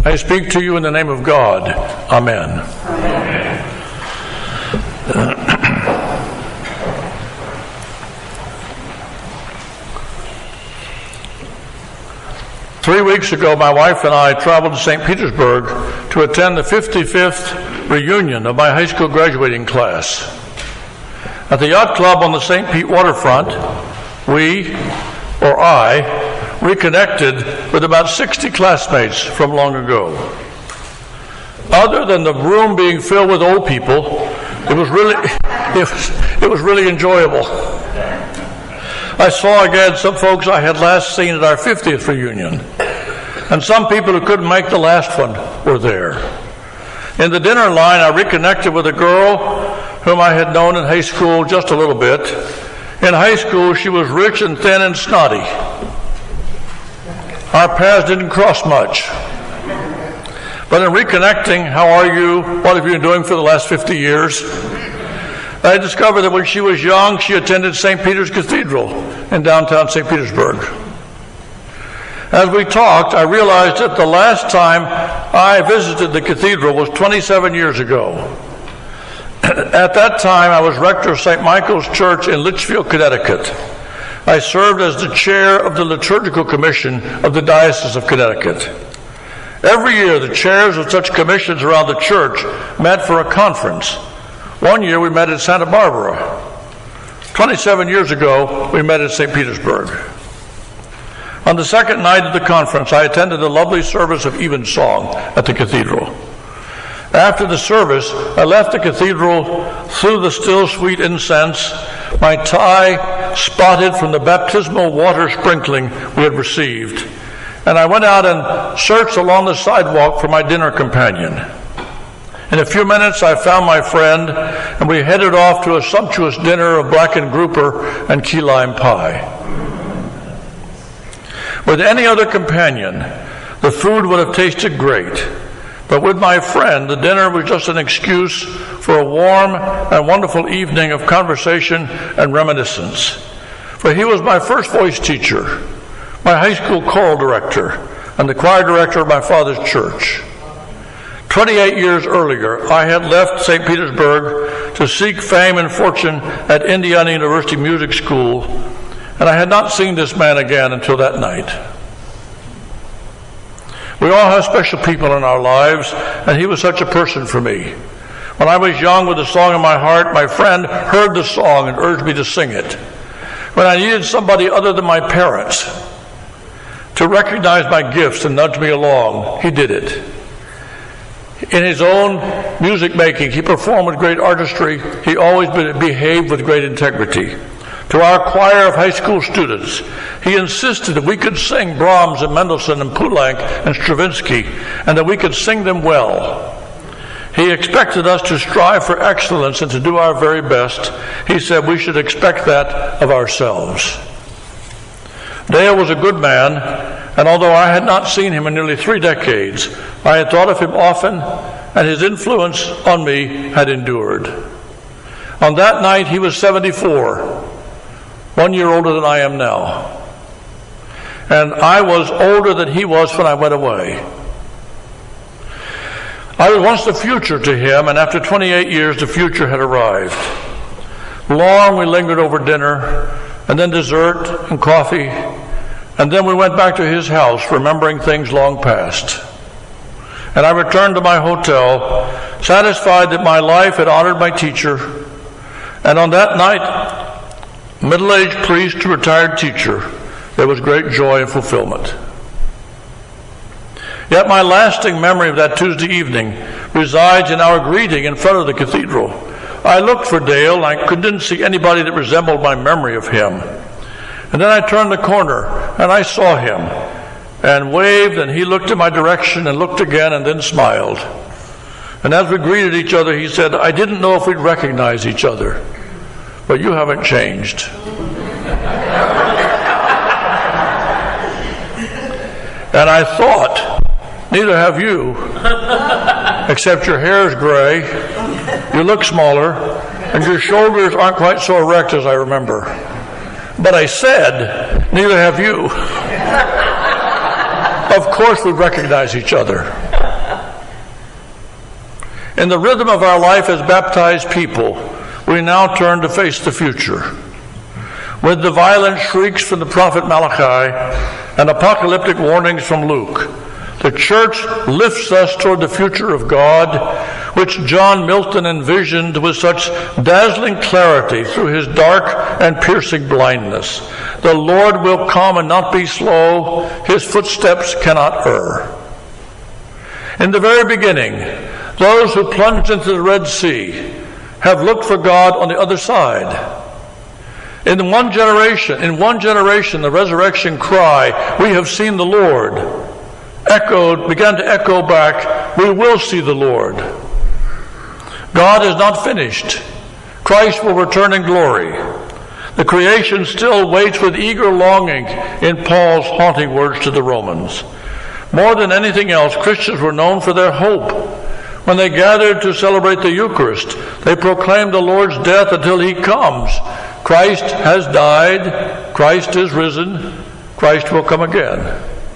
I speak to you in the name of God. Amen. Amen. 3 weeks ago, my wife and I traveled to St. Petersburg to attend the 55th reunion of my high school graduating class. At the yacht club on the St. Pete waterfront, I reconnected with about 60 classmates from long ago. Other than the room being filled with old people, it was really enjoyable. I saw again some folks I had last seen at our 50th reunion, and some people who couldn't make the last one were there. In the dinner line, I reconnected with a girl whom I had known in high school just a little bit. In high school, she was rich and thin and snotty. Our paths didn't cross much. But in reconnecting, how are you? What have you been doing for the last 50 years? I discovered that when she was young, she attended St. Peter's Cathedral in downtown St. Petersburg. As we talked, I realized that the last time I visited the cathedral was 27 years ago. At that time, I was rector of St. Michael's Church in Litchfield, Connecticut. I served as the chair of the Liturgical Commission of the Diocese of Connecticut. Every year, the chairs of such commissions around the church met for a conference. One year, we met in Santa Barbara. 27 years ago, we met in St. Petersburg. On the second night of the conference, I attended a lovely service of evensong at the cathedral. After the service, I left the cathedral through the still sweet incense, my tie spotted from the baptismal water sprinkling we had received, and I went out and searched along the sidewalk for my dinner companion. In a few minutes, I found my friend, and we headed off to a sumptuous dinner of blackened grouper and key lime pie. With any other companion, the food would have tasted great. But with my friend, the dinner was just an excuse for a warm and wonderful evening of conversation and reminiscence. For he was my first voice teacher, my high school choral director, and the choir director of my father's church. 28 years earlier, I had left St. Petersburg to seek fame and fortune at Indiana University Music School, and I had not seen this man again until that night. We all have special people in our lives, and he was such a person for me. When I was young with a song in my heart, my friend heard the song and urged me to sing it. When I needed somebody other than my parents to recognize my gifts and nudge me along, he did it. In his own music making, he performed with great artistry. He always behaved with great integrity. To our choir of high school students, he insisted that we could sing Brahms and Mendelssohn and Poulenc and Stravinsky, and that we could sing them well. He expected us to strive for excellence and to do our very best. He said we should expect that of ourselves. Dale was a good man, and although I had not seen him in nearly 3 decades, I had thought of him often, and his influence on me had endured. On that night, he was 74, 1 year older than I am now. And I was older than he was when I went away. I was once the future to him, and after 28 years, the future had arrived. Long we lingered over dinner, and then dessert and coffee, and then we went back to his house, remembering things long past. And I returned to my hotel, satisfied that my life had honored my teacher, and on that night, middle-aged priest to retired teacher, there was great joy and fulfillment. Yet my lasting memory of that Tuesday evening resides in our greeting in front of the cathedral. I looked for Dale, and I didn't see anybody that resembled my memory of him. And then I turned the corner, and I saw him, and waved, and he looked in my direction, and looked again, and then smiled. And as we greeted each other, he said, "I didn't know if we'd recognize each other, but you haven't changed." And I thought, neither have you, except your hair is gray, you look smaller, and your shoulders aren't quite so erect as I remember. But I said, neither have you. Of course we recognize each other. In the rhythm of our life as baptized people, we now turn to face the future. With the violent shrieks from the prophet Malachi and apocalyptic warnings from Luke, the church lifts us toward the future of God, which John Milton envisioned with such dazzling clarity through his dark and piercing blindness. The Lord will come and not be slow. His footsteps cannot err. In the very beginning, those who plunged into the Red Sea have looked for God on the other side. In one generation, the resurrection cry, "We have seen the Lord," began to echo back, "We will see the Lord." God is not finished. Christ will return in glory. The creation still waits with eager longing in Paul's haunting words to the Romans. More than anything else, Christians were known for their hope. When they gathered to celebrate the Eucharist, they proclaimed the Lord's death until he comes. Christ has died. Christ is risen. Christ will come again.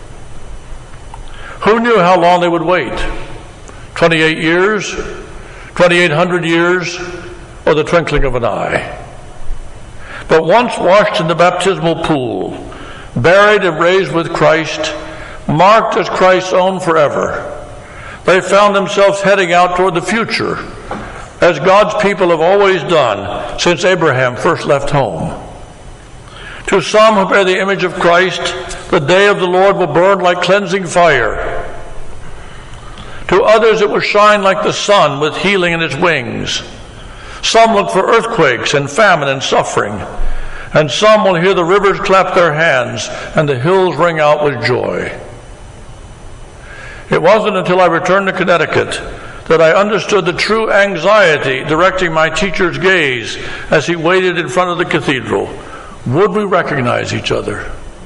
Who knew how long they would wait? 28 years? 2,800 years? Or the twinkling of an eye? But once washed in the baptismal pool, buried and raised with Christ, marked as Christ's own forever, they found themselves heading out toward the future, as God's people have always done since Abraham first left home. To some who bear the image of Christ, the day of the Lord will burn like cleansing fire. To others it will shine like the sun with healing in its wings. Some look for earthquakes and famine and suffering, and some will hear the rivers clap their hands and the hills ring out with joy. It wasn't until I returned to Connecticut that I understood the true anxiety directing my teacher's gaze as he waited in front of the cathedral. Would we recognize each other?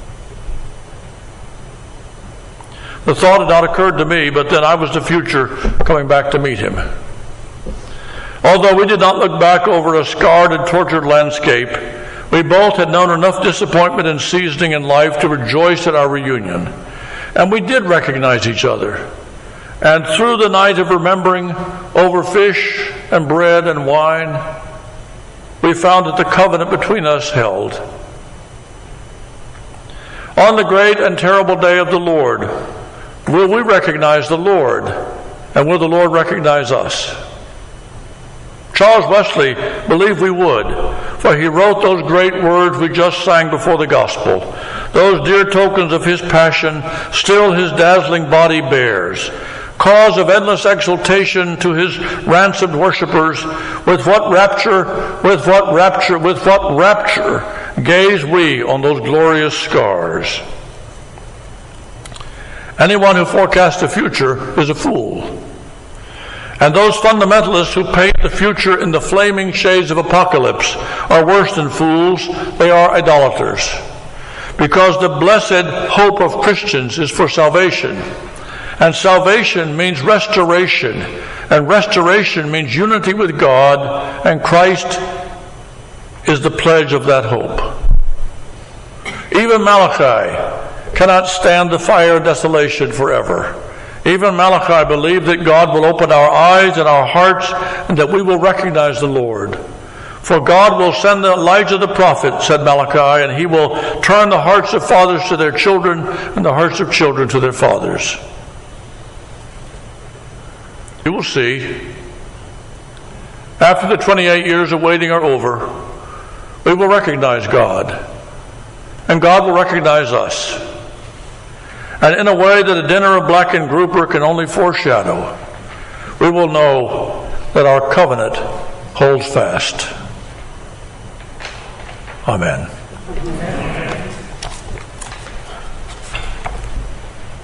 The thought had not occurred to me, but then I was the future coming back to meet him. Although we did not look back over a scarred and tortured landscape, we both had known enough disappointment and seasoning in life to rejoice at our reunion. And we did recognize each other. And through the night of remembering, over fish and bread and wine, we found that the covenant between us held. On the great and terrible day of the Lord, will we recognize the Lord? And will the Lord recognize us? Charles Wesley believed we would, for he wrote those great words we just sang before the gospel. Those dear tokens of his passion still his dazzling body bears, cause of endless exultation to his ransomed worshipers. With what rapture gaze we on those glorious scars. Anyone who forecasts the future is a fool. And those fundamentalists who paint the future in the flaming shades of apocalypse are worse than fools. They are idolaters. Because the blessed hope of Christians is for salvation. And salvation means restoration. And restoration means unity with God. And Christ is the pledge of that hope. Even Malachi cannot stand the fire of desolation forever. Even Malachi believed that God will open our eyes and our hearts and that we will recognize the Lord. For God will send Elijah the prophet, said Malachi, and he will turn the hearts of fathers to their children and the hearts of children to their fathers. You will see, after the 28 years of waiting are over, we will recognize God, and God will recognize us. And in a way that a dinner of blackened grouper can only foreshadow, we will know that our covenant holds fast. Amen.